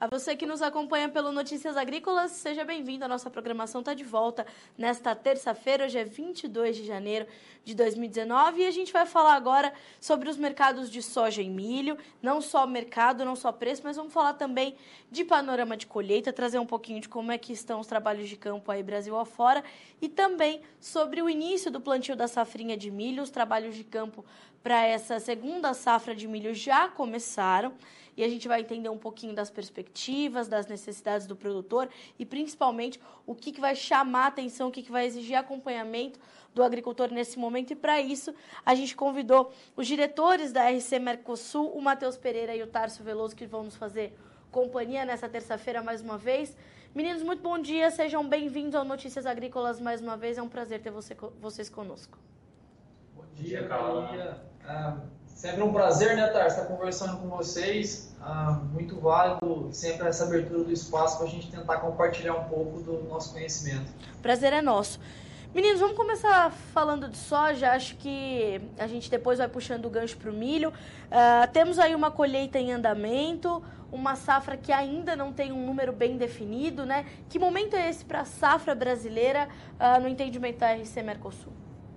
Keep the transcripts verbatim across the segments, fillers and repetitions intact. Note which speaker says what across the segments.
Speaker 1: A você que nos acompanha pelo Notícias Agrícolas, seja bem-vindo. A nossa programação está de volta nesta terça-feira, hoje é vinte e dois de janeiro de dois mil e dezenove, e a gente vai falar agora sobre os mercados de soja e milho, não só mercado, não só preço, mas vamos falar também de panorama de colheita, trazer um pouquinho de como é que estão os trabalhos de campo aí Brasil afora, e também sobre o início do plantio da safrinha de milho. Os trabalhos de campo para essa segunda safra de milho já começaram, e a gente vai entender um pouquinho das perspectivas, das necessidades do produtor e, principalmente, o que, que vai chamar a atenção, o que, que vai exigir acompanhamento do agricultor nesse momento. E, para isso, a gente convidou os diretores da R C Mercosul, o Matheus Pereira e o Tárcio Veloso, que vão nos fazer companhia nessa terça-feira mais uma vez. Meninos, muito bom dia, sejam bem-vindos ao Notícias Agrícolas mais uma vez. É um prazer ter você, vocês conosco.
Speaker 2: Bom dia, Carolina. Ah, sempre um prazer, né, Tar, estar conversando com vocês. Ah, muito válido sempre essa abertura do espaço para a gente tentar compartilhar um pouco do nosso conhecimento.
Speaker 1: Prazer é nosso. Meninos, vamos começar falando de soja. Acho que a gente depois vai puxando o gancho para o milho. Uh, temos aí uma colheita em andamento, uma safra que ainda não tem um número bem definido, né? Que momento é esse para a safra brasileira uh, no entendimento da R C Mercosul?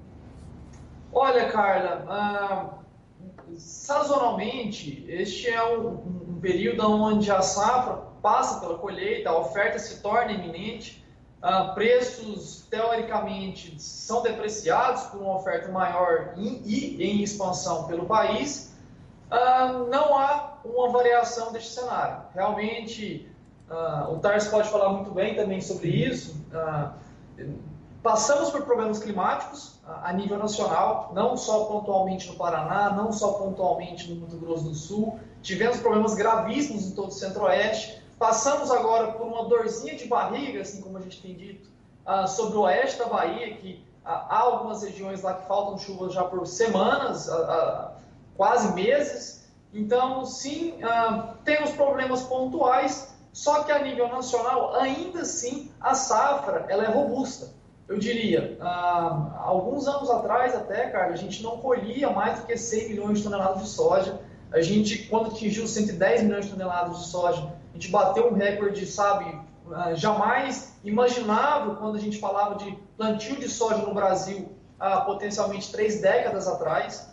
Speaker 2: Olha, Carla, uh, sazonalmente, este é um, um período onde a safra passa pela colheita, a oferta se torna iminente, uh, preços, teoricamente, são depreciados por uma oferta maior em, e em expansão pelo país. Uh, não há uma variação deste cenário. Realmente, uh, o Tarso pode falar muito bem também sobre isso. Uh, Passamos por problemas climáticos a nível nacional, não só pontualmente no Paraná, não só pontualmente no Mato Grosso do Sul. Tivemos problemas gravíssimos em todo o Centro-Oeste. Passamos agora por uma dorzinha de barriga, assim como a gente tem dito, sobre o oeste da Bahia, que há algumas regiões lá que faltam chuvas já por semanas, quase meses. Então, sim, temos problemas pontuais, só que a nível nacional, ainda assim, a safra ela é robusta. Eu diria, há alguns anos atrás até, cara, a gente não colhia mais do que cem milhões de toneladas de soja. A gente, quando atingiu cento e dez milhões de toneladas de soja, a gente bateu um recorde, sabe, jamais imaginável quando a gente falava de plantio de soja no Brasil há potencialmente três décadas atrás.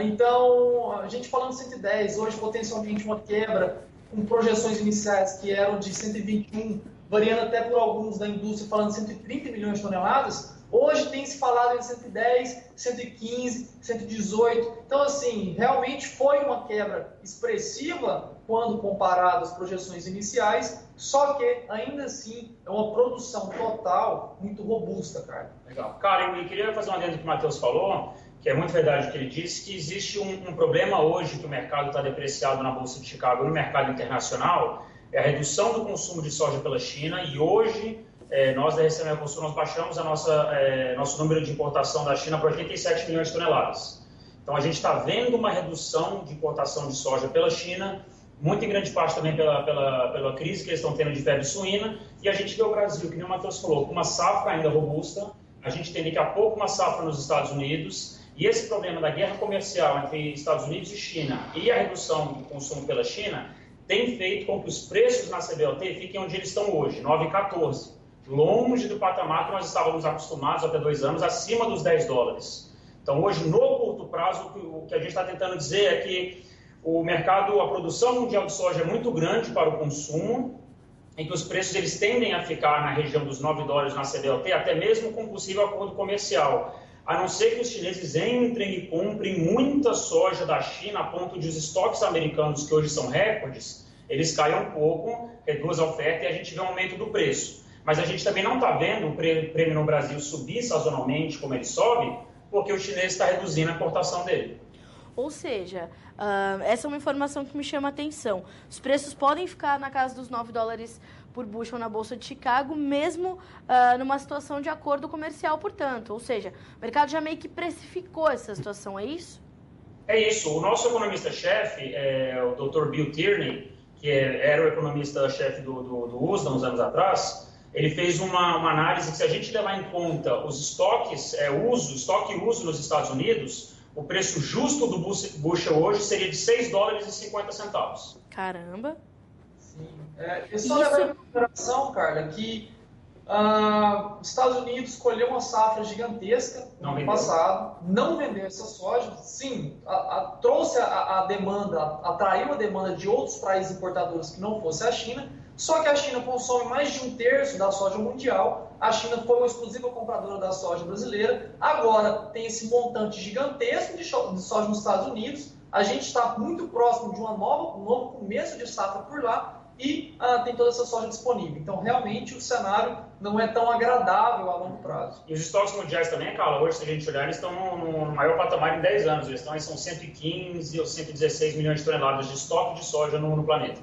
Speaker 2: Então, a gente falando de cento e dez, hoje potencialmente uma quebra com projeções iniciais que eram de cento e vinte e um, variando até por alguns da indústria falando de cento e trinta milhões de toneladas, hoje tem se falado em cento e dez, cento e quinze, cento e dezoito. Então, assim, realmente foi uma quebra expressiva quando comparado às projeções iniciais, só que, ainda assim, é uma produção total muito robusta, cara.
Speaker 3: Legal. Cara, eu queria fazer uma adendo que o Matheus falou, que é muito verdade o que ele disse, que existe um, um problema hoje que o mercado está depreciado na Bolsa de Chicago e no mercado internacional, é a redução do consumo de soja pela China, e hoje é, nós da R C Mercosul nós baixamos a nossa, é, nosso número de importação da China para oitenta e sete milhões de toneladas. Então a gente está vendo uma redução de importação de soja pela China, muito em grande parte também pela, pela, pela crise que eles estão tendo de febre suína, e a gente vê o Brasil, que nem o Matheus falou, com uma safra ainda robusta, a gente tem daqui a pouco uma safra nos Estados Unidos, e esse problema da guerra comercial entre Estados Unidos e China e a redução do consumo pela China tem feito com que os preços na C B O T fiquem onde eles estão hoje, nove vírgula quatorze, longe do patamar que nós estávamos acostumados até dois anos, acima dos dez dólares. Então, hoje, no curto prazo, o que a gente está tentando dizer é que o mercado, a produção mundial de soja é muito grande para o consumo, em que os preços eles tendem a ficar na região dos nove dólares na C B O T, até mesmo com possível acordo comercial. A não ser que os chineses entrem e comprem muita soja da China a ponto de os estoques americanos, que hoje são recordes, eles caiam um pouco, reduz a oferta e a gente vê um aumento do preço. Mas a gente também não está vendo o prêmio no Brasil subir sazonalmente como ele sobe, porque o chinês está reduzindo a importação dele.
Speaker 1: Ou seja, uh, essa é uma informação que me chama a atenção. Os preços podem ficar na casa dos nove dólares por bushel na Bolsa de Chicago, mesmo uh, numa situação de acordo comercial, portanto. Ou seja, o mercado já meio que precificou essa situação, é isso?
Speaker 3: É isso. O nosso economista-chefe, é, o doutor Bill Tierney, que é, era o economista-chefe do, do, do U S D A uns anos atrás, ele fez uma, uma análise que, se a gente levar em conta os estoques, é, uso, estoque e uso nos Estados Unidos, o preço justo do bushel hoje seria de seis dólares e cinquenta centavos.
Speaker 1: Caramba!
Speaker 2: Sim. É, eu só levar em consideração, Carla, que ah, os Estados Unidos escolheu uma safra gigantesca no ano passado, não vendeu essa soja, sim, a, a, trouxe a, a demanda, a, atraiu a demanda de outros países importadores que não fosse a China, só que a China consome mais de um terço da soja mundial, a China foi uma exclusiva compradora da soja brasileira, agora tem esse montante gigantesco de soja nos Estados Unidos, a gente está muito próximo de uma nova, um novo começo de safra por lá, e ah, tem toda essa soja disponível. Então, realmente, o cenário não é tão agradável a longo prazo.
Speaker 3: E os estoques mundiais também, Carla, hoje, se a gente olhar, eles estão no, no maior patamar em dez anos. Eles estão, são cento e quinze ou cento e dezesseis milhões de toneladas de estoque de soja no, no planeta.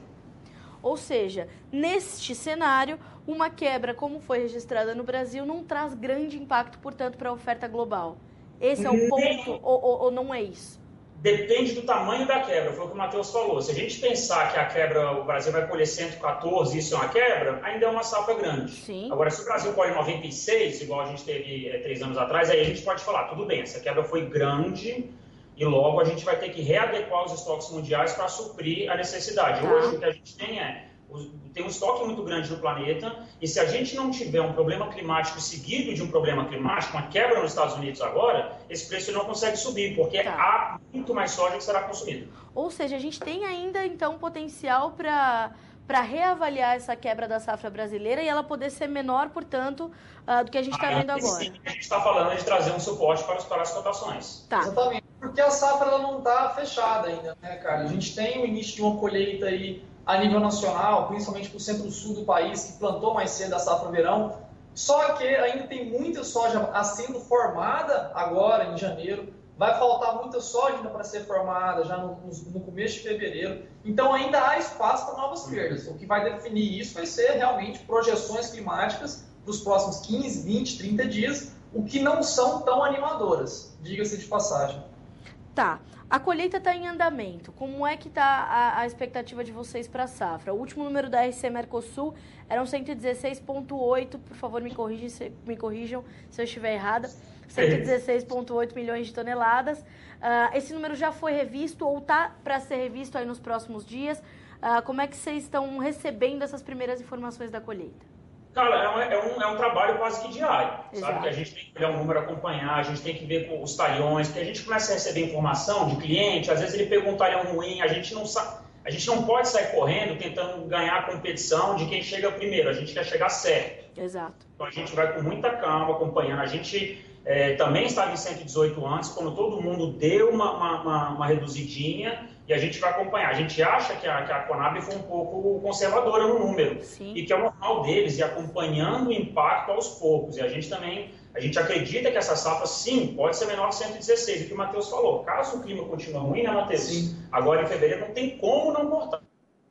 Speaker 1: Ou seja, neste cenário, uma quebra como foi registrada no Brasil não traz grande impacto, portanto, para a oferta global. Esse é o ponto, ou, ou, ou não é isso?
Speaker 3: Depende do tamanho da quebra, foi o que o Matheus falou. Se a gente pensar que a quebra, o Brasil vai colher cento e quatorze, isso é uma quebra, ainda é uma safra grande.
Speaker 1: Sim.
Speaker 3: Agora, se o Brasil colhe noventa e seis, igual a gente teve é, três anos atrás, aí a gente pode falar, tudo bem, essa quebra foi grande e logo a gente vai ter que readequar os estoques mundiais para suprir a necessidade.
Speaker 1: Tá.
Speaker 3: Hoje, o que a gente tem é, tem um estoque muito grande no planeta e se a gente não tiver um problema climático seguido de um problema climático, uma quebra nos Estados Unidos agora, esse preço não consegue subir, porque
Speaker 1: tá.
Speaker 3: há muito mais soja que será consumida.
Speaker 1: Ou seja, a gente tem ainda, então, potencial para para reavaliar essa quebra da safra brasileira e ela poder ser menor, portanto, uh, do que a gente está ah, vendo agora.
Speaker 3: Sim, a gente está falando de trazer um suporte para, os, para as cotações.
Speaker 1: Tá.
Speaker 2: Exatamente, porque a safra ela não está fechada ainda, né, cara? A gente tem o início de uma colheita aí a nível nacional, principalmente para o centro-sul do país, que plantou mais cedo a safra verão, só que ainda tem muita soja sendo formada agora, em janeiro, vai faltar muita soja ainda para ser formada já no, no começo de fevereiro, então ainda há espaço para novas perdas. O que vai definir isso vai ser realmente projeções climáticas para os próximos quinze, vinte, trinta dias, o que não são tão animadoras, diga-se de passagem.
Speaker 1: Tá. A colheita está em andamento. Como é que está a, a expectativa de vocês para a safra? O último número da R C Mercosul eram cento e dezesseis vírgula oito, por favor me corrijam, se, me corrijam se eu estiver errada, cento e dezesseis vírgula oito milhões de toneladas. Uh, esse número já foi revisto ou está para ser revisto aí nos próximos dias? Uh, como é que vocês estão recebendo essas primeiras informações da colheita?
Speaker 3: Cara, é um, é, um, é um trabalho quase que diário,
Speaker 1: Exato.
Speaker 3: Sabe? Que a gente tem que olhar o número, acompanhar, a gente tem que ver com os talhões, porque a gente começa a receber informação de cliente, às vezes ele pegou um talhão ruim, a gente não sabe, a gente não pode sair correndo tentando ganhar a competição de quem chega primeiro, a gente quer chegar certo.
Speaker 1: Exato.
Speaker 3: Então a gente vai com muita calma acompanhando, a gente é, também estava em cento e dezoito antes, quando todo mundo deu uma, uma, uma, uma reduzidinha, e a gente vai acompanhar. A gente acha que a, que a Conab foi um pouco conservadora no número.
Speaker 1: Sim.
Speaker 3: E que é o normal deles, e acompanhando o impacto aos poucos. E a gente também, a gente acredita que essa safra, sim, pode ser menor que cento e dezesseis, o que o Matheus falou. Caso o clima continue ruim, né, Matheus?
Speaker 2: Sim.
Speaker 3: Agora em fevereiro não tem como não cortar.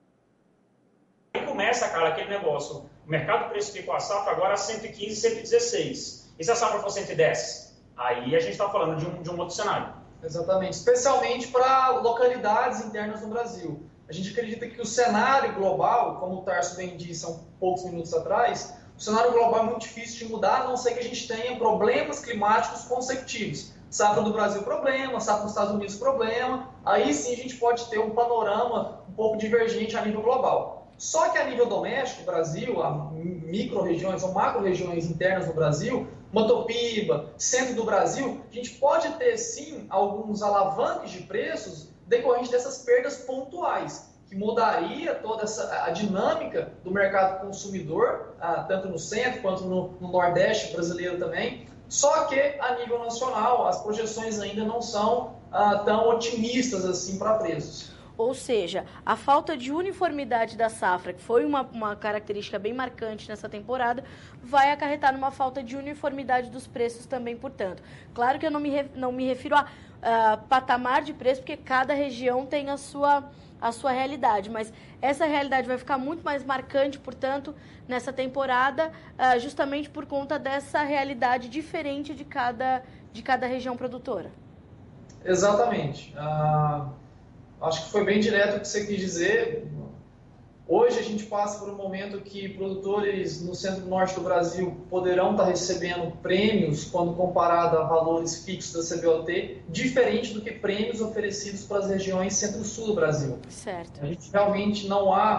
Speaker 3: Aí começa, cara, aquele negócio. O mercado precificou a safra agora a cento e quinze, cento e dezesseis. E se a safra for cento e dez? Aí a gente está falando de um, de um outro cenário.
Speaker 2: Exatamente, especialmente para localidades internas no Brasil. A gente acredita que o cenário global, como o Tarso bem disse há poucos minutos atrás, o cenário global é muito difícil de mudar, a não ser que a gente tenha problemas climáticos consecutivos. Safra do Brasil, problema, safra dos Estados Unidos, problema. Aí sim a gente pode ter um panorama um pouco divergente a nível global. Só que a nível doméstico, Brasil, a micro-regiões ou macro-regiões internas do Brasil, Motopiba, centro do Brasil, a gente pode ter sim alguns alavanques de preços decorrentes dessas perdas pontuais, que mudaria toda essa, a dinâmica do mercado consumidor, ah, tanto no centro quanto no, no Nordeste brasileiro também. Só que a nível nacional as projeções ainda não são ah, tão otimistas assim para preços.
Speaker 1: Ou seja, a falta de uniformidade da safra, que foi uma, uma característica bem marcante nessa temporada, vai acarretar numa falta de uniformidade dos preços também, portanto. Claro que eu não me, re, não me refiro a uh, patamar de preço, porque cada região tem a sua, a sua realidade, mas essa realidade vai ficar muito mais marcante, portanto, nessa temporada, uh, justamente por conta dessa realidade diferente de cada, de cada região produtora.
Speaker 2: Exatamente. Uh... Acho que foi bem direto o que você quis dizer. Hoje a gente passa por um momento que produtores no centro-norte do Brasil poderão estar recebendo prêmios quando comparado a valores fixos da C B O T, diferente do que prêmios oferecidos para as regiões centro-sul do Brasil.
Speaker 1: Certo.
Speaker 2: A gente realmente não há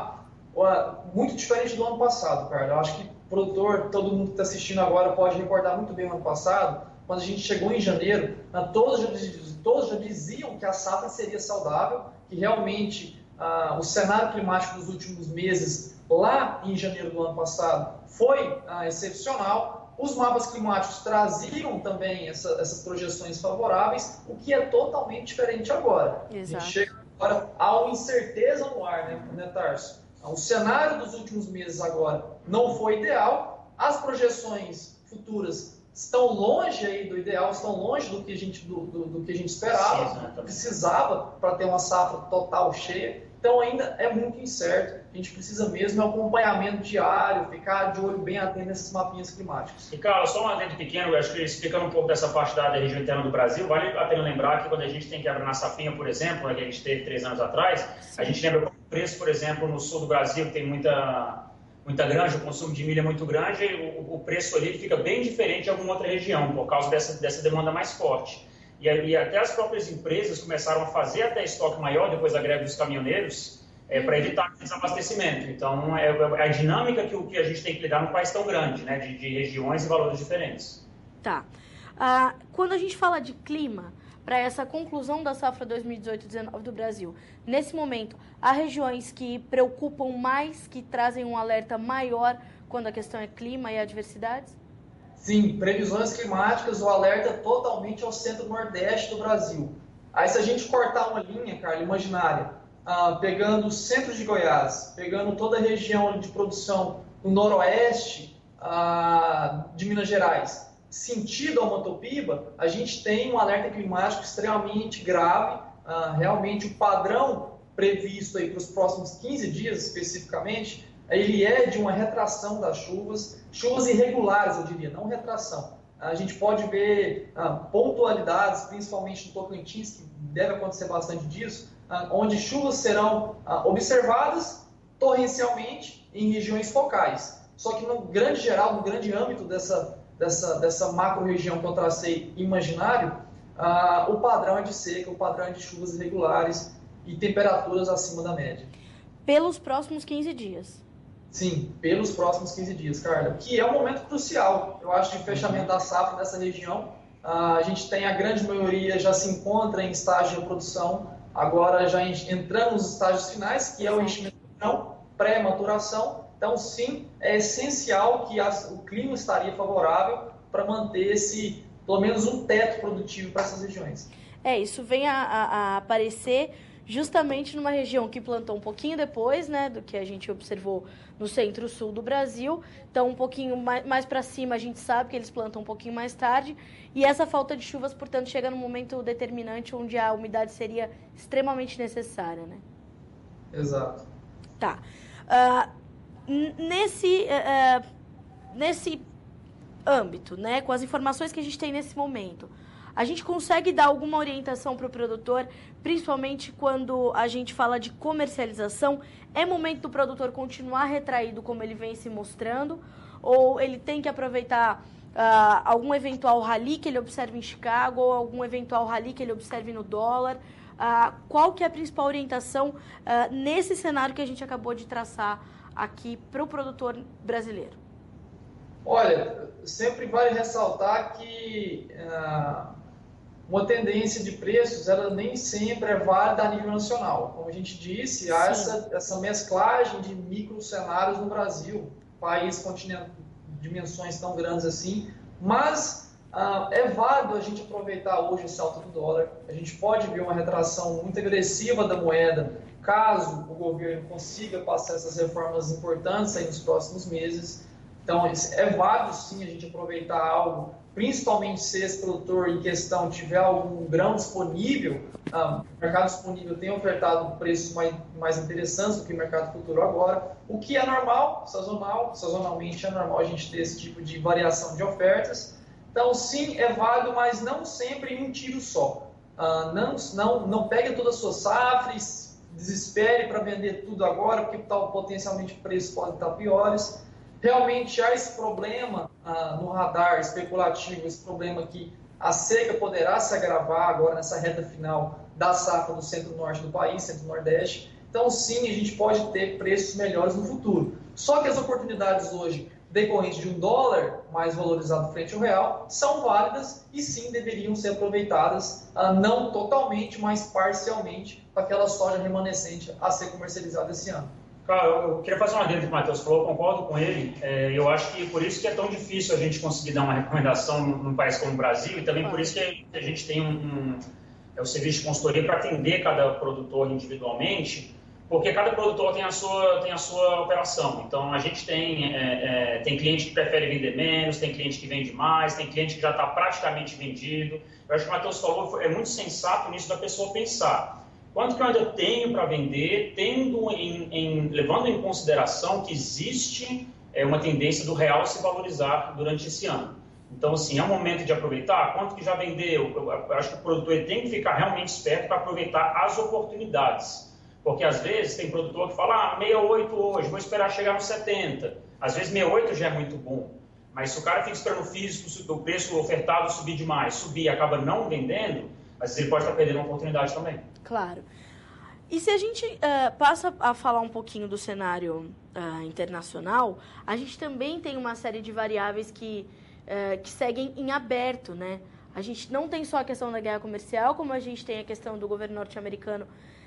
Speaker 2: muito diferente do ano passado, cara. Eu acho que o produtor, todo mundo que está assistindo agora pode recordar muito bem o ano passado, quando a gente chegou em janeiro, todos já, todos já diziam que a safra seria saudável, que realmente ah, o cenário climático dos últimos meses, lá em janeiro do ano passado, foi ah, excepcional. Os mapas climáticos traziam também essa, essas projeções favoráveis, o que é totalmente diferente agora.
Speaker 1: Exato.
Speaker 2: A gente chega agora a uma incerteza no ar, né, né Tarso? O cenário dos últimos meses agora não foi ideal, as projeções futuras estão longe aí do ideal, estão longe do que a gente, do, do, do que a gente esperava, Sim, precisava para ter uma safra total cheia, então ainda é muito incerto. A gente precisa mesmo de um acompanhamento diário, ficar de olho bem atento nesses mapinhas climáticos.
Speaker 3: E, Carlos, só um adendo pequeno, acho que explicando um pouco dessa parte da região interna do Brasil, vale a pena lembrar que quando a gente tem quebra na safrinha, por exemplo, né, que a gente teve três anos atrás, Sim. a gente lembra que o preço, por exemplo, no sul do Brasil, que tem muita, muita granja, o consumo de milho é muito grande, o, o preço ali fica bem diferente de alguma outra região, por causa dessa, dessa demanda mais forte. E, e até as próprias empresas começaram a fazer até estoque maior depois da greve dos caminhoneiros, É, para evitar desabastecimento. Então, é, é a dinâmica que, que a gente tem que lidar num país tão grande, né, de, de regiões e valores diferentes.
Speaker 1: Tá. Ah, quando a gente fala de clima, para essa conclusão da safra dois mil e dezoito dezenove do Brasil, nesse momento, há regiões que preocupam mais, que trazem um alerta maior quando a questão é clima e adversidades?
Speaker 2: Sim, previsões climáticas, o alerta totalmente ao centro-nordeste do Brasil. Aí, se a gente cortar uma linha, Carla, imaginária, Ah, pegando o centro de Goiás, pegando toda a região de produção no noroeste ah, de Minas Gerais, sentido ao Motopiba, a gente tem um alerta climático extremamente grave. Ah, realmente o padrão previsto para os próximos quinze dias, especificamente, ele é de uma retração das chuvas, chuvas irregulares, eu diria, não retração. A gente pode ver ah, pontualidades, principalmente no Tocantins, que deve acontecer bastante disso, onde chuvas serão observadas torrencialmente em regiões focais. Só que no grande geral, no grande âmbito dessa, dessa, dessa macro-região que eu tracei imaginário, uh, o padrão é de seca, o padrão é de chuvas irregulares e temperaturas acima da média.
Speaker 1: Pelos próximos quinze dias.
Speaker 2: Sim, pelos próximos quinze dias, Carla, que é um momento crucial, eu acho, de fechamento da safra dessa região. Uh, a gente tem a grande maioria já se encontra em estágio de produção. Agora já entrando nos estágios finais, que é o enchimento do grão, pré-maturação. Então, sim, é essencial que as, o clima estaria favorável para manter esse, pelo menos um teto produtivo para essas regiões.
Speaker 1: É, isso vem a, a, a aparecer justamente numa região que plantou um pouquinho depois, né, do que a gente observou no centro-sul do Brasil. Então, um pouquinho mais, mais para cima, a gente sabe que eles plantam um pouquinho mais tarde. E essa falta de chuvas, portanto, chega num momento determinante onde a umidade seria extremamente necessária, né?
Speaker 2: Exato.
Speaker 1: Tá. Uh, nesse, uh, nesse âmbito, né, com as informações que a gente tem nesse momento, a gente consegue dar alguma orientação para o produtor, principalmente quando a gente fala de comercialização? É momento do produtor continuar retraído como ele vem se mostrando? Ou ele tem que aproveitar uh, algum eventual rally que ele observe em Chicago, ou algum eventual rally que ele observe no dólar? Uh, qual que é a principal orientação uh, nesse cenário que a gente acabou de traçar aqui para o produtor brasileiro?
Speaker 2: Olha, sempre vale ressaltar que uh, uma tendência de preços, ela nem sempre é válida a nível nacional. Como a gente disse, há essa, essa mesclagem de micro cenários no Brasil, país com dimensões tão grandes assim, mas uh, é válido a gente aproveitar hoje esse alto do dólar. A gente pode ver uma retração muito agressiva da moeda, caso o governo consiga passar essas reformas importantes aí nos próximos meses. Então, é válido sim a gente aproveitar algo, principalmente se esse produtor em questão tiver algum grão disponível. Ah, o mercado disponível tem ofertado preços mais, mais interessantes do que o mercado futuro agora, o que é normal, sazonal, sazonalmente é normal a gente ter esse tipo de variação de ofertas. Então, sim, é válido, mas não sempre em um tiro só. Ah, não, não, não pegue toda a sua safra e desespere para vender tudo agora, porque tal, potencialmente preços podem estar piores. Realmente há esse problema ah, no radar especulativo, esse problema que a seca poderá se agravar agora nessa reta final da safra do centro-norte do país, centro-nordeste. Então, sim, a gente pode ter preços melhores no futuro. Só que as oportunidades hoje, decorrentes de um dólar mais valorizado frente ao real, são válidas e sim deveriam ser aproveitadas, uh, não totalmente, mas parcialmente, para aquela soja remanescente a ser comercializada esse ano.
Speaker 3: Cara, eu queria fazer uma adendo que o Matheus falou, eu concordo com ele. É, eu acho que por isso que é tão difícil a gente conseguir dar uma recomendação num país como o Brasil e também por isso que a gente tem um, um, é, um serviço de consultoria para atender cada produtor individualmente, porque cada produtor tem a sua, tem a sua operação. Então, a gente tem, é, é, tem cliente que prefere vender menos, tem cliente que vende mais, tem cliente que já está praticamente vendido. Eu acho que o Matheus falou, é muito sensato nisso da pessoa pensar. Quanto que eu ainda tenho para vender, tendo em, em, levando em consideração que existe é, uma tendência do real se valorizar durante esse ano. Então, assim, é um momento de aproveitar. Quanto que já vendeu? Eu, eu acho que o produtor tem que ficar realmente esperto para aproveitar as oportunidades. Porque, às vezes, tem produtor que fala, ah, sessenta e oito hoje, vou esperar chegar nos setenta. Às vezes, sessenta e oito já é muito bom. Mas se o cara fica esperando o físico, o preço ofertado subir demais, subir e acaba não vendendo, às vezes ele pode estar perdendo uma oportunidade também.
Speaker 1: Claro. E se a gente uh, passa a falar um pouquinho do cenário uh, internacional, a gente também tem uma série de variáveis que, uh, que seguem em aberto, né? A gente não tem só a questão da guerra comercial, como a gente tem a questão do governo norte-americano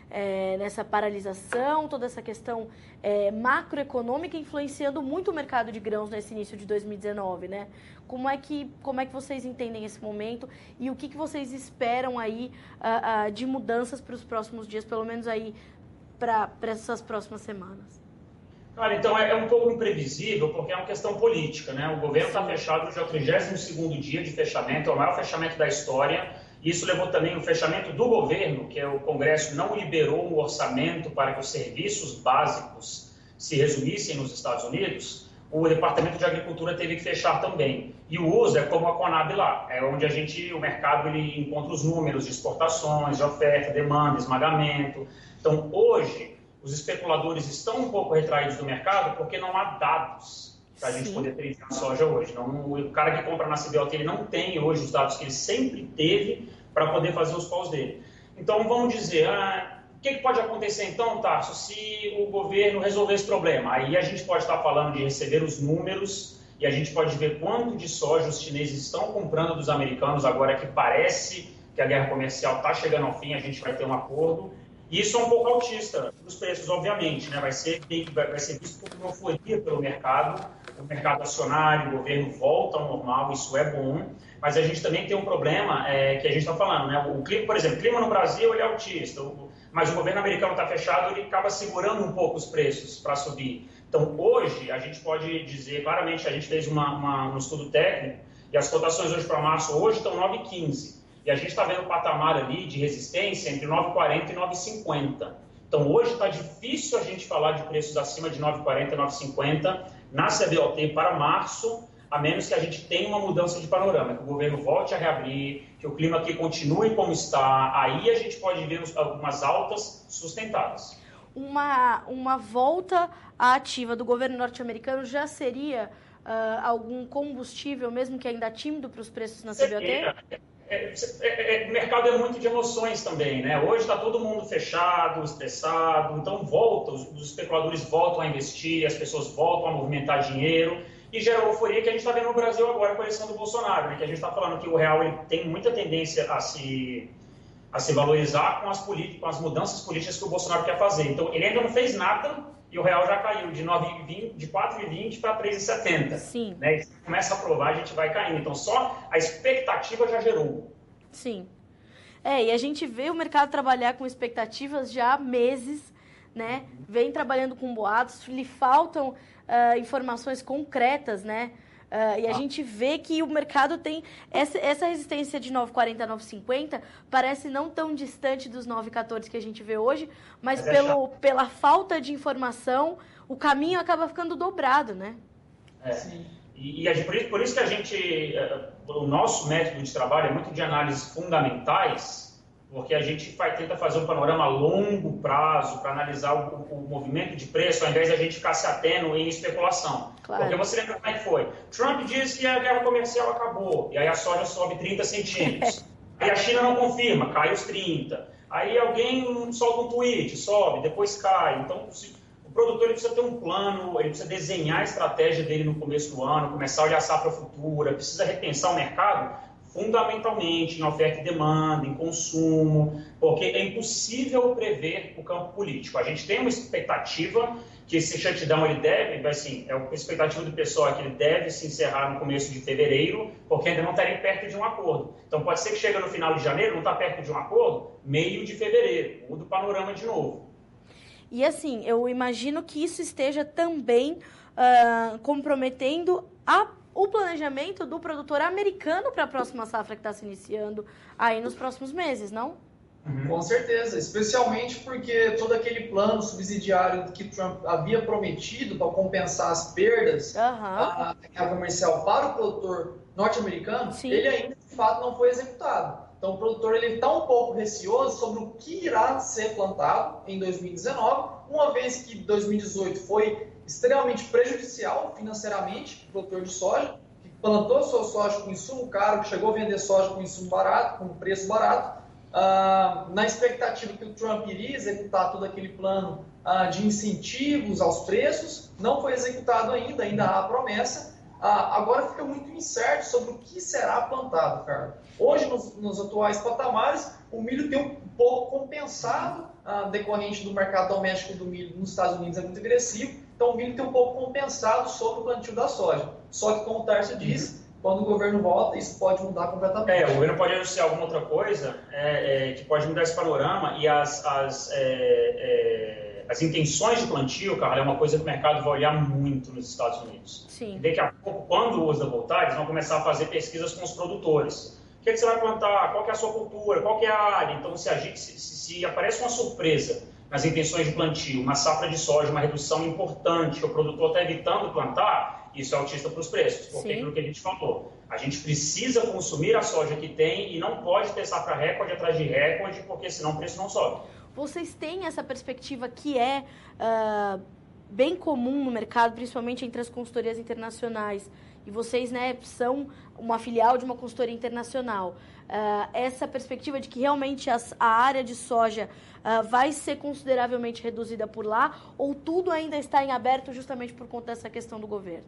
Speaker 1: é, nessa paralisação, toda essa questão é, macroeconômica influenciando muito o mercado de grãos nesse início de dois mil e dezenove, né? Como é que, como é que vocês entendem esse momento e o que, que vocês esperam aí uh, uh, de mudanças para os próximos dias, pelo menos aí para essas próximas semanas?
Speaker 3: Cara, então é, é um pouco imprevisível porque é uma questão política, né? O governo está fechado já é o trigésimo segundo dia de fechamento, é o maior fechamento da história. Isso levou também o fechamento do governo, que é o Congresso não liberou um orçamento para que os serviços básicos se resumissem nos Estados Unidos. O Departamento de Agricultura teve que fechar também. E o U S D é como a Conab lá, é onde a gente, o mercado ele encontra os números de exportações, de oferta, demanda, esmagamento. Então, hoje, os especuladores estão um pouco retraídos do mercado porque não há dados para a gente poder tradear a soja hoje. Não, o cara que compra na C B O T ele não tem hoje os dados que ele sempre teve para poder fazer os calls dele. Então, vamos dizer, ah, o que, que pode acontecer então, Tarso, se o governo resolver esse problema? Aí a gente pode estar falando de receber os números e a gente pode ver quanto de soja os chineses estão comprando dos americanos agora que parece que a guerra comercial está chegando ao fim, a gente vai ter um acordo. E isso é um pouco autista dos preços, obviamente, né? Vai ser, vai ser visto como uma euforia pelo mercado, o mercado acionário, o governo volta ao normal, isso é bom, mas a gente também tem um problema é, que a gente está falando, né? O clima, por exemplo, o clima no Brasil ele é autista, o, mas o governo americano está fechado, ele acaba segurando um pouco os preços para subir. Então, hoje, a gente pode dizer, claramente, a gente fez uma, uma, um estudo técnico, e as cotações hoje para março, hoje estão nove vírgula quinze. E a gente está vendo o patamar ali de resistência entre nove vírgula quarenta e nove vírgula cinquenta. Então, hoje está difícil a gente falar de preços acima de nove vírgula quarenta e nove vírgula cinquenta na C B O T para março, a menos que a gente tenha uma mudança de panorama, que o governo volte a reabrir, que o clima aqui continue como está. Aí a gente pode ver algumas altas sustentadas.
Speaker 1: Uma, uma volta à ativa do governo norte-americano já seria uh, algum combustível, mesmo que ainda tímido, para os preços na C B O T?
Speaker 3: É, é, é, é, o mercado é muito de emoções também, né? Hoje está todo mundo fechado, estressado, então volta, os, os especuladores voltam a investir, as pessoas voltam a movimentar dinheiro e gera euforia que a gente está vendo no Brasil agora com a eleição do Bolsonaro, né? Que a gente está falando que o real ele tem muita tendência a se, a se valorizar com as, com as mudanças políticas que o Bolsonaro quer fazer. Então, ele ainda não fez nada e o real já caiu de, de quatro vírgula vinte para três vírgula setenta.
Speaker 1: Sim.
Speaker 3: Né? E se começa a provar, a gente vai caindo. Então, só a expectativa já gerou.
Speaker 1: Sim. É, e a gente vê o mercado trabalhar com expectativas já há meses, né? Vem trabalhando com boatos, lhe faltam uh, informações concretas, né? Uh, e a ah. gente vê que o mercado tem essa, essa resistência de nove vírgula quarenta a nove vírgula cinquenta, parece não tão distante dos nove vírgula quatorze que a gente vê hoje, mas, mas pelo, é pela falta de informação, o caminho acaba ficando dobrado, né?
Speaker 3: É. Sim. E, e a gente, por, isso, por isso que a gente, o nosso método de trabalho é muito de análises fundamentais, porque a gente vai, tenta fazer um panorama a longo prazo para analisar o, o movimento de preço, ao invés de a gente ficar se atendo em especulação. Claro. Porque você lembra como é que foi? Trump disse que a guerra comercial acabou, e aí a soja sobe trinta centímetros. Aí a China não confirma, cai os trinta. Aí alguém solta um tweet, sobe, depois cai. Então, o produtor ele precisa ter um plano, ele precisa desenhar a estratégia dele no começo do ano, começar a olhar a safra futura, precisa repensar o mercado fundamentalmente em oferta e demanda, em consumo, porque é impossível prever o campo político. A gente tem uma expectativa que esse shutdown ele deve, assim, é a expectativa do pessoal é que ele deve se encerrar no começo de fevereiro, porque ainda não estaria perto de um acordo. Então pode ser que chega no final de janeiro, não está perto de um acordo, meio de fevereiro, muda o panorama de novo.
Speaker 1: E assim, eu imagino que isso esteja também uh, comprometendo a o planejamento do produtor americano para a próxima safra que está se iniciando aí nos próximos meses, não?
Speaker 2: Uhum. Com certeza, especialmente porque todo aquele plano subsidiário que Trump havia prometido para compensar as perdas
Speaker 1: uhum.
Speaker 2: da guerra comercial para o produtor norte-americano, ele ainda de fato não foi executado. Então o produtor está um pouco receoso sobre o que irá ser plantado em dois mil e dezenove, uma vez que dois mil e dezoito foi extremamente prejudicial financeiramente para o produtor de soja, que plantou sua soja com insumo caro, que chegou a vender soja com insumo barato, com preço barato, ah, na expectativa que o Trump iria executar todo aquele plano ah, de incentivos aos preços, não foi executado ainda, ainda há a promessa. Ah, agora fica muito incerto sobre o que será plantado, Carlos. Hoje, nos, nos atuais patamares, o milho tem um pouco compensado, ah, decorrente do mercado doméstico do milho nos Estados Unidos é muito agressivo, então o milho tem um pouco compensado sobre o plantio da soja. Só que, como o Tarso disse, uhum. quando o governo volta, isso pode mudar completamente.
Speaker 3: É, o governo pode anunciar alguma outra coisa é, é, que pode mudar esse panorama e as, as, é, é, as intenções de plantio, cara, é uma coisa que o mercado vai olhar muito nos Estados Unidos.
Speaker 1: Sim.
Speaker 3: Daqui a pouco, quando o U S D A voltar, eles vão começar a fazer pesquisas com os produtores. O que, é que você vai plantar? Qual que é a sua cultura? Qual que é a área? Então, se, a gente, se, se, se aparece uma surpresa nas intenções de plantio, uma safra de soja, uma redução importante, o produtor está evitando plantar, isso é altista para os preços, porque é aquilo que a gente falou. A gente precisa consumir a soja que tem e não pode ter safra recorde atrás de recorde, porque senão o preço não sobe.
Speaker 1: Vocês têm essa perspectiva que é uh, bem comum no mercado, principalmente entre as consultorias internacionais, e vocês, né, são uma filial de uma consultoria internacional. Uh, essa perspectiva de que realmente as, a área de soja uh, vai ser consideravelmente reduzida por lá, ou tudo ainda está em aberto justamente por conta dessa questão do governo?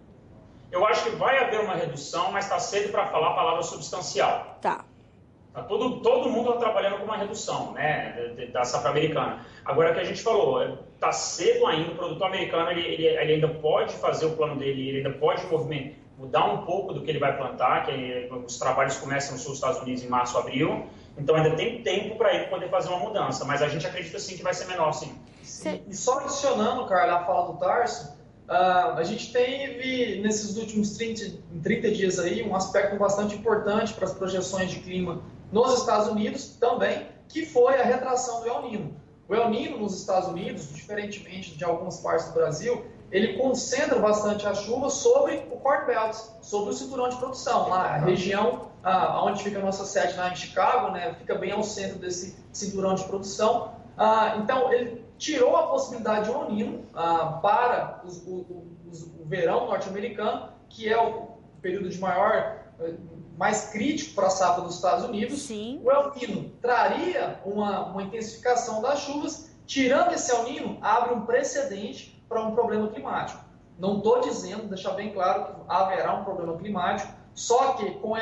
Speaker 3: Eu acho que vai haver uma redução, mas está cedo para falar a palavra substancial.
Speaker 1: Tá.
Speaker 3: Tá todo, todo mundo está trabalhando com uma redução, né, da safra americana. Agora, o que a gente falou, está cedo ainda, o produtor americano ele, ele, ele ainda pode fazer o plano dele, ele ainda pode movimentar, mudar um pouco do que ele vai plantar, que os trabalhos começam nos Estados Unidos em março, abril, então ainda tem tempo para ele poder fazer uma mudança, mas a gente acredita sim que vai ser menor, sim.
Speaker 2: sim. E só adicionando, Carla, a fala do Tarso, Uh, a gente teve, nesses últimos trinta, trinta dias aí, um aspecto bastante importante para as projeções de clima nos Estados Unidos também, que foi a retração do El Niño. O El Niño nos Estados Unidos, diferentemente de algumas partes do Brasil, ele concentra bastante a chuva sobre o Corn Belt, sobre o cinturão de produção. Lá, a região uh, onde fica a nossa sede lá em Chicago, né, fica bem ao centro desse cinturão de produção. Uh, então, ele tirou a possibilidade de um El Niño uh, para os, o, os, o verão norte-americano, que é o período de maior, mais crítico para a safra dos Estados Unidos.
Speaker 1: Sim.
Speaker 2: O El Niño traria uma, uma intensificação das chuvas, tirando esse El Niño, abre um precedente para um problema climático. Não estou dizendo, deixar bem claro que haverá um problema climático, só que com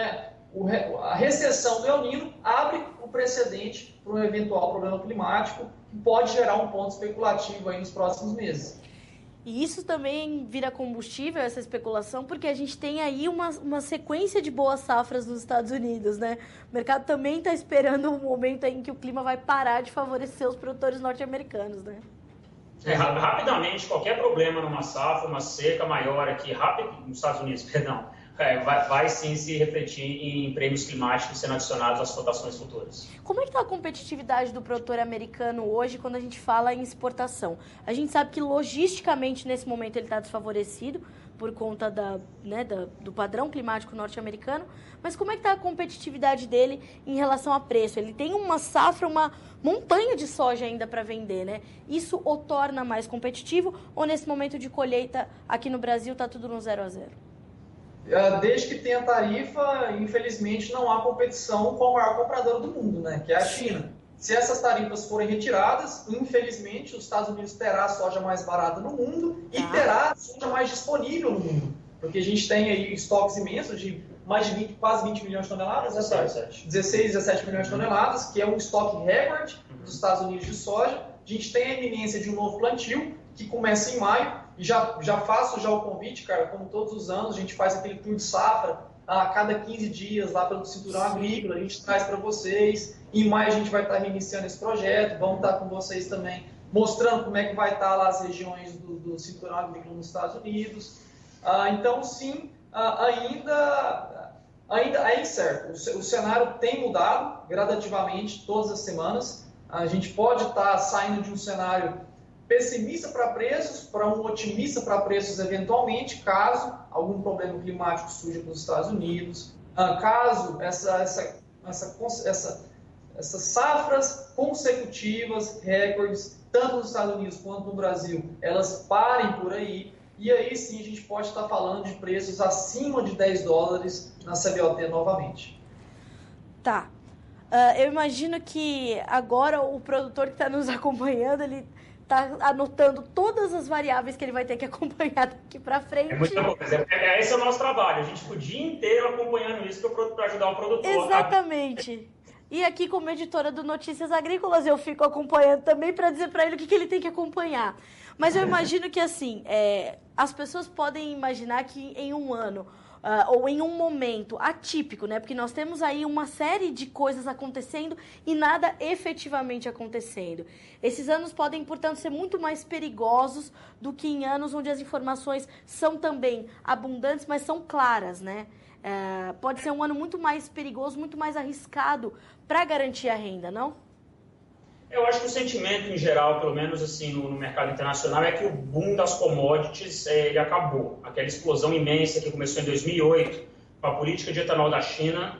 Speaker 2: a recessão do El Niño abre o precedente para um eventual problema climático, que pode gerar um ponto especulativo aí nos próximos meses.
Speaker 1: E isso também vira combustível, essa especulação, porque a gente tem aí uma, uma sequência de boas safras nos Estados Unidos, né? O mercado também está esperando um momento em que o clima vai parar de favorecer os produtores norte-americanos, né?
Speaker 3: É, rapidamente, qualquer problema numa safra, uma seca maior aqui, rápido, nos Estados Unidos, perdão, é, vai, vai sim se refletir em prêmios climáticos sendo adicionados às cotações futuras.
Speaker 1: Como é que está a competitividade do produtor americano hoje quando a gente fala em exportação? A gente sabe que logisticamente nesse momento ele está desfavorecido por conta da, né, da, do padrão climático norte-americano, mas como é que está a competitividade dele em relação a preço? Ele tem uma safra, uma montanha de soja ainda para vender, né? Isso o torna mais competitivo ou nesse momento de colheita aqui no Brasil está tudo no zero a zero?
Speaker 2: Desde que tem a tarifa, infelizmente, não há competição com o maior comprador do mundo, né? Que é a China. Se essas tarifas forem retiradas, infelizmente, os Estados Unidos terá a soja mais barata no mundo e terá a soja mais disponível no mundo. Porque a gente tem aí estoques imensos de mais de vinte, quase vinte milhões de toneladas, dezesseis, dezessete milhões de toneladas, que é um estoque recorde dos Estados Unidos de soja. A gente tem a iminência de um novo plantio, que começa em maio, e já, já faço já o convite, cara, como todos os anos, a gente faz aquele tour de safra a cada quinze dias lá pelo Cinturão Agrícola, a gente traz para vocês. Em maio a gente vai estar reiniciando esse projeto, vamos estar com vocês também mostrando como é que vai estar lá as regiões do, do Cinturão Agrícola nos Estados Unidos. Ah, então, sim, ah, ainda, ainda é incerto. O, o cenário tem mudado gradativamente todas as semanas. A gente pode estar saindo de um cenário pessimista para preços, para um otimista para preços eventualmente, caso algum problema climático surja nos Estados Unidos, ah, caso essa, essa, essa, essa, essas safras consecutivas, recordes, tanto nos Estados Unidos quanto no Brasil, elas parem por aí, e aí sim a gente pode estar falando de preços acima de dez dólares na C B O T novamente.
Speaker 1: Tá. Uh, eu imagino que agora o produtor que está nos acompanhando, ele está anotando todas as variáveis que ele vai ter que acompanhar daqui para frente.
Speaker 3: É muita coisa. É, esse é o nosso trabalho. A gente fica o dia inteiro acompanhando isso para ajudar o produtor.
Speaker 1: Exatamente. E aqui, como editora do Notícias Agrícolas, eu fico acompanhando também para dizer para ele o que, que ele tem que acompanhar. Mas eu imagino que, assim, é, as pessoas podem imaginar que em um ano... Uh, ou em um momento atípico, né? Porque nós temos aí uma série de coisas acontecendo e nada efetivamente acontecendo. Esses anos podem, portanto, ser muito mais perigosos do que em anos onde as informações são também abundantes, mas são claras, né? Uh, pode ser um ano muito mais perigoso, muito mais arriscado para garantir a renda, não?
Speaker 3: Eu acho que o sentimento em geral, pelo menos assim no, no mercado internacional, é que o boom das commodities é, ele acabou. Aquela explosão imensa que começou em dois mil e oito com a política de etanol da China,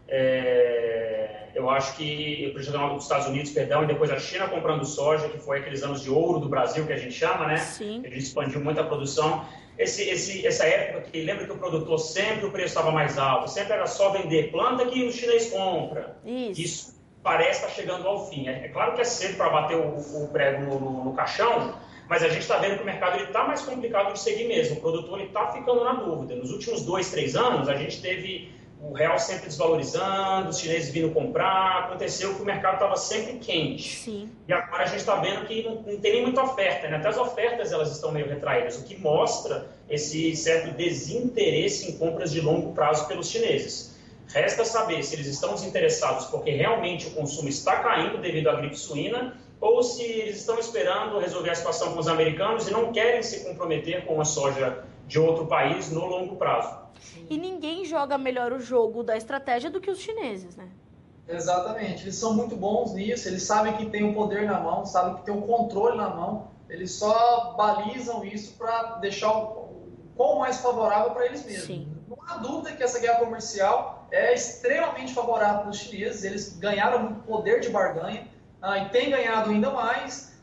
Speaker 3: é, eu acho que a política de etanol dos Estados Unidos, perdão, e depois a China comprando soja, que foi aqueles anos de ouro do Brasil que a gente chama, né?
Speaker 1: Sim.
Speaker 3: Ele expandiu muito a produção. Esse, esse, essa época que lembra que o produtor sempre o preço estava mais alto, sempre era só vender planta que o chinês compra.
Speaker 1: Isso.
Speaker 3: Isso parece estar chegando ao fim. É, é claro que é cedo para bater o, o prego no, no, no caixão, mas a gente está vendo que o mercado está mais complicado de seguir mesmo. O produtor está ficando na dúvida. Nos últimos dois, três anos, a gente teve o real sempre desvalorizando, os chineses vindo comprar, aconteceu que o mercado estava sempre quente.
Speaker 1: Sim.
Speaker 3: E agora a gente está vendo que não, não tem nem muita oferta, né? Até as ofertas elas estão meio retraídas, o que mostra esse certo desinteresse em compras de longo prazo pelos chineses. Resta saber se eles estão desinteressados porque realmente o consumo está caindo devido à gripe suína ou se eles estão esperando resolver a situação com os americanos e não querem se comprometer com a soja de outro país no longo prazo.
Speaker 1: E ninguém joga melhor o jogo da estratégia do que os chineses, né?
Speaker 2: Exatamente. Eles são muito bons nisso, eles sabem que tem o poder na mão, sabem que tem o controle na mão, eles só balizam isso para deixar o quão mais favorável para eles mesmos.
Speaker 1: Sim.
Speaker 2: Não há dúvida que essa guerra comercial é extremamente favorável para os chineses, eles ganharam muito poder de barganha uh, e têm ganhado ainda mais.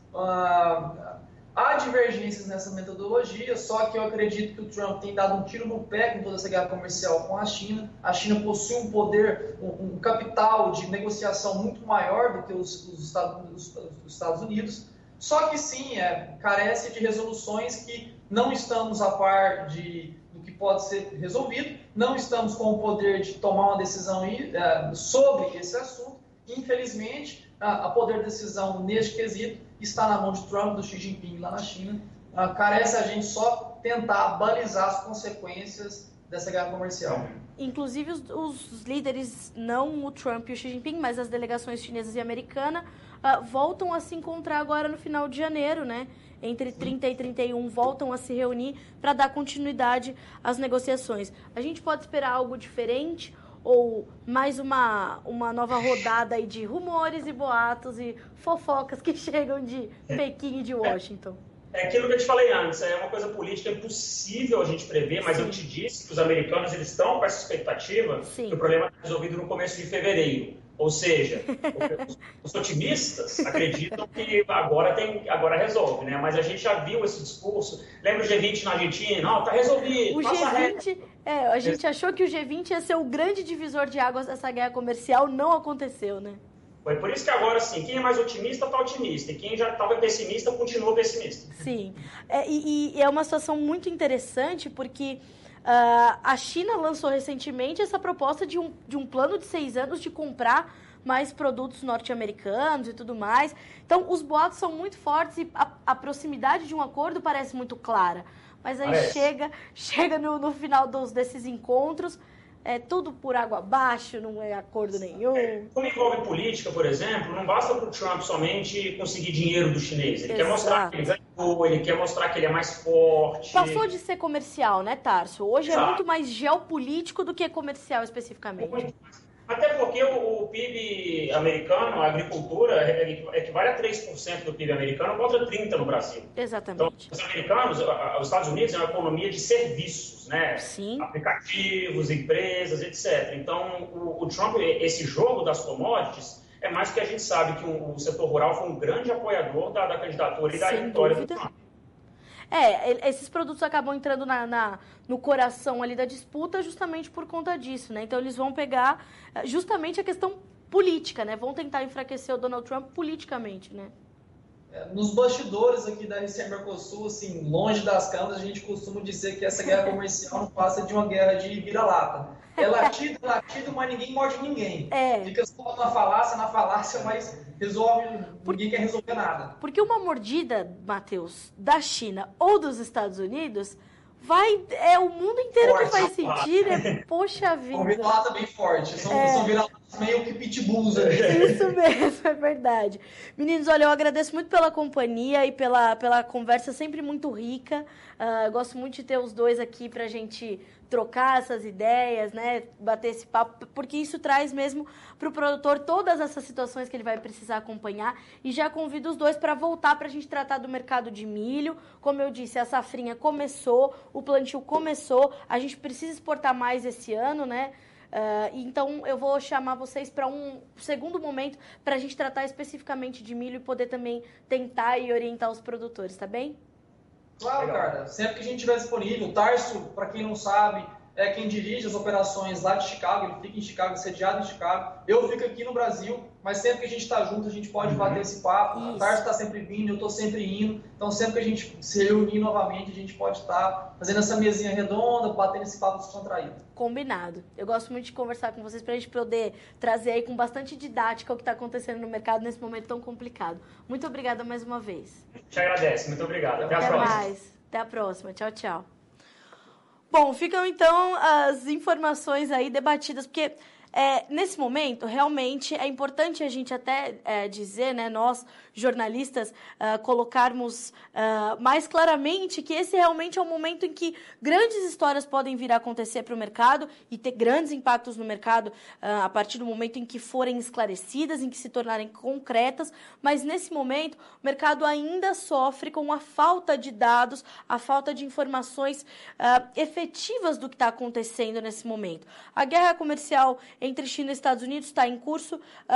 Speaker 2: Uh, há divergências nessa metodologia, só que eu acredito que o Trump tem dado um tiro no pé com toda essa guerra comercial com a China. A China possui um poder, um, um capital de negociação muito maior do que os, os, Estados, os Estados Unidos, só que sim, é, carece de resoluções que não estamos a par de do que pode ser resolvido, não estamos com o poder de tomar uma decisão uh, sobre esse assunto. Infelizmente, uh, a poder de decisão neste quesito está na mão de Trump, do Xi Jinping lá na China. Uh, carece a gente só tentar balizar as consequências dessa guerra comercial.
Speaker 1: Inclusive os, os líderes, não o Trump e o Xi Jinping, mas as delegações chinesas e americanas, uh, voltam a se encontrar agora no final de janeiro, né? Entre trinta e trinta e um voltam a se reunir para dar continuidade às negociações. A gente pode esperar algo diferente ou mais uma, uma nova rodada aí de rumores e boatos e fofocas que chegam de Pequim e de Washington?
Speaker 3: É aquilo que eu te falei antes, é uma coisa política impossível a gente prever, mas Sim. eu te disse que os americanos eles estão com essa expectativa Sim. que o problema está resolvido no começo de fevereiro. Ou seja, os otimistas acreditam que agora, tem, agora resolve, né? Mas a gente já viu esse discurso. Lembra o G vinte na Argentina? Não, está resolvido.
Speaker 1: O G vinte, é, a gente achou que o G vinte ia ser o grande divisor de águas dessa guerra comercial, não aconteceu, né?
Speaker 3: Foi por isso que agora, assim, quem é mais otimista está otimista, e quem já estava pessimista continua pessimista.
Speaker 1: Sim, é, e, e é uma situação muito interessante, porque uh, a China lançou recentemente essa proposta de um, de um plano de seis anos de comprar mais produtos norte-americanos e tudo mais. Então, os boatos são muito fortes e a, a proximidade de um acordo parece muito clara. Mas aí parece. chega, chega no, no final dos, desses encontros... É tudo por água abaixo, não é acordo nenhum.
Speaker 3: É, como envolve política, por exemplo, não basta para o Trump somente conseguir dinheiro do chinês. Ele Exato. quer mostrar que ele ganhou, ele quer mostrar que ele é mais forte.
Speaker 1: Passou de ser comercial, né, Tarso? Hoje Exato. é muito mais geopolítico do que comercial especificamente.
Speaker 3: Muito mais. Até porque o, o P I B americano, a agricultura, equivale a três por cento do P I B americano contra trinta por cento no Brasil.
Speaker 1: Exatamente.
Speaker 3: Então, os americanos, os Estados Unidos é uma economia de serviços, né?
Speaker 1: Sim.
Speaker 3: Aplicativos, empresas, etcétera. Então, o, o Trump, esse jogo das commodities, é mais que a gente sabe que o, o setor rural foi um grande apoiador da, da candidatura e da
Speaker 1: Sem
Speaker 3: vitória
Speaker 1: dúvida.
Speaker 3: do Trump.
Speaker 1: É, esses produtos acabam entrando na, na, no coração ali da disputa justamente por conta disso, né? Então, eles vão pegar justamente a questão política, né? Vão tentar enfraquecer o Donald Trump politicamente, né?
Speaker 2: É, nos bastidores aqui da R C E Mercosul, assim, longe das câmeras, a gente costuma dizer que essa guerra comercial não passa de uma guerra de vira-lata. É latido, é latido, mas ninguém morde ninguém.
Speaker 1: É.
Speaker 2: Fica só na falácia, na falácia, mas resolve, ninguém quer resolver nada.
Speaker 1: Porque uma mordida, Matheus, da China ou dos Estados Unidos, vai, é o mundo inteiro forte, que vai sentir, né? Poxa vida.
Speaker 2: Uma vira-lata bem forte, são, é. são vira-latas meio que pitbulls ali.
Speaker 1: Isso mesmo, é verdade. Meninos, olha, eu agradeço muito pela companhia e pela, pela conversa sempre muito rica. Uh, gosto muito de ter os dois aqui pra gente trocar essas ideias, né, bater esse papo, porque isso traz mesmo para o produtor todas essas situações que ele vai precisar acompanhar, e já convido os dois para voltar para a gente tratar do mercado de milho. Como eu disse, a safrinha começou, o plantio começou, a gente precisa exportar mais esse ano, né, uh, então eu vou chamar vocês para um segundo momento para a gente tratar especificamente de milho e poder também tentar e orientar os produtores, tá bem?
Speaker 2: Claro, cara. Sempre que a gente estiver disponível. O Tarso, para quem não sabe, é quem dirige as operações lá de Chicago. Ele fica em Chicago, sediado em Chicago. Eu fico aqui no Brasil, mas sempre que a gente está junto, a gente pode uhum. bater esse papo. Isso. O Tarso está sempre vindo, eu estou sempre indo. Então, sempre que a gente se reunir novamente, a gente pode estar tá fazendo essa mesinha redonda, batendo esse papo descontraído.
Speaker 1: Combinado. Eu gosto muito de conversar com vocês para a gente poder trazer aí com bastante didática o que está acontecendo no mercado nesse momento tão complicado. Muito obrigada mais uma vez.
Speaker 3: Te agradeço. Muito obrigado. Até, Até a
Speaker 1: próxima. Mais. Até a próxima. Tchau, tchau. Bom, ficam então as informações aí debatidas, porque é, nesse momento, realmente, é importante a gente até é, dizer, né, nós, jornalistas, uh, colocarmos uh, mais claramente que esse realmente é um momento em que grandes histórias podem vir a acontecer para o mercado e ter grandes impactos no mercado uh, a partir do momento em que forem esclarecidas, em que se tornarem concretas, mas nesse momento o mercado ainda sofre com a falta de dados, a falta de informações uh, efetivas do que está acontecendo nesse momento. A guerra comercial entre China e Estados Unidos está em curso.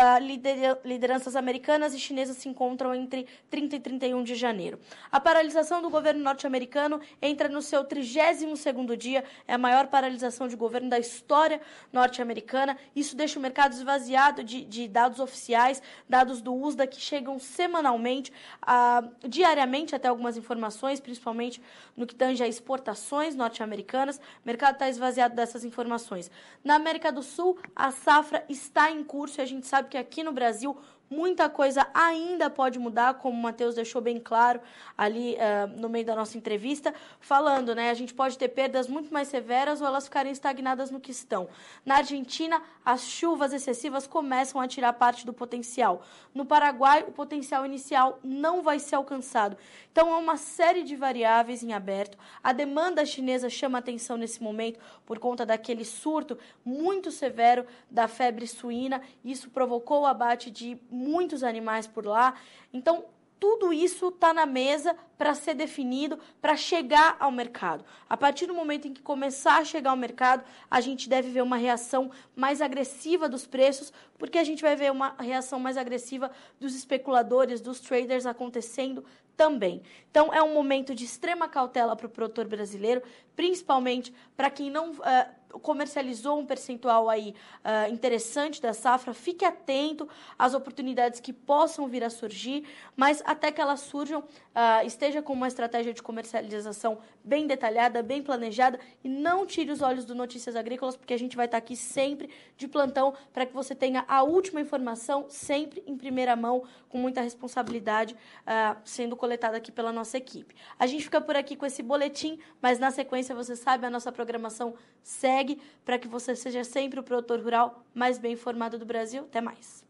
Speaker 1: Uh, lideranças americanas e chinesas se encontram entre trinta e trinta e um de janeiro. A paralisação do governo norte-americano entra no seu trigésimo segundo dia. É a maior paralisação de governo da história norte-americana. Isso deixa o mercado esvaziado de, de dados oficiais, dados do U S D A que chegam semanalmente, uh, diariamente até algumas informações, principalmente no que tange a exportações norte-americanas. O mercado está esvaziado dessas informações. Na América do Sul, a safra está em curso e a gente sabe que aqui no Brasil muita coisa ainda pode mudar, como o Matheus deixou bem claro ali uh, no meio da nossa entrevista, falando, né, a gente pode ter perdas muito mais severas ou elas ficarem estagnadas no que estão. Na Argentina, as chuvas excessivas começam a tirar parte do potencial. No Paraguai, o potencial inicial não vai ser alcançado. Então, há uma série de variáveis em aberto. A demanda chinesa chama atenção nesse momento por conta daquele surto muito severo da febre suína. Isso provocou o abate de muitos animais por lá. Então, tudo isso está na mesa para ser definido, para chegar ao mercado. A partir do momento em que começar a chegar ao mercado, a gente deve ver uma reação mais agressiva dos preços, porque a gente vai ver uma reação mais agressiva dos especuladores, dos traders acontecendo também. Então, é um momento de extrema cautela para o produtor brasileiro, principalmente para quem não... Uh, comercializou um percentual aí uh, interessante da safra, fique atento às oportunidades que possam vir a surgir, mas até que elas surjam, uh, esteja com uma estratégia de comercialização bem detalhada, bem planejada, e não tire os olhos do Notícias Agrícolas, porque a gente vai estar aqui sempre de plantão para que você tenha a última informação sempre em primeira mão, com muita responsabilidade, uh, sendo coletada aqui pela nossa equipe. A gente fica por aqui com esse boletim, mas na sequência, você sabe, a nossa programação segue para que você seja sempre o produtor rural mais bem informado do Brasil. Até mais.